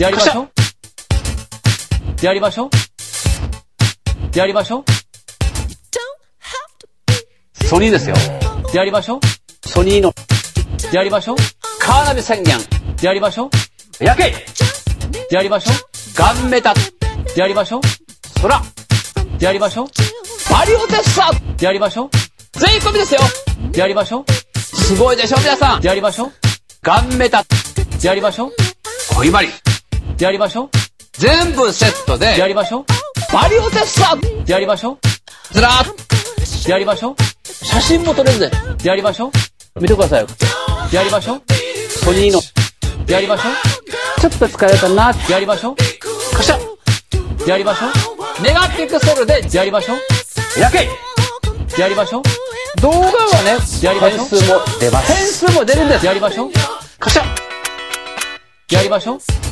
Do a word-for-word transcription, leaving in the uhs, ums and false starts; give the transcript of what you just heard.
やりましょう。やりましょう。やりましょう。 ソニーですよ。 やりましょう。 ソニーのやりましょう。 カーナビ宣言。 やりましょう。 やけやりましょう。 ガンメタ。 やりましょう。 空。 やりましょう。 マリオテッサ。 やりましょう。 税込みですよ。 やりましょう。 すごいでしょ皆さん。 やりましょう。 ガンメタ。 やりましょう。 恋バリ。 やりましょう。 全部セットで。 やりましょう。 マリオテッサ。 やりましょう。 ずらーっと。 やりましょう。 写真も撮れるぜ。 やりましょう。 見てくださいよ。 やりましょう。 ソニーの。 やりましょう。 ちょっと疲れたな。 やりましょう。 カシャ。 やりましょう。 メガピクセルで。 やりましょう。 やけやりましょう。 動画はね、 やりましょう。 点数も出ます。点数も出るんです。 やりましょう。 カシャ。 やりましょう。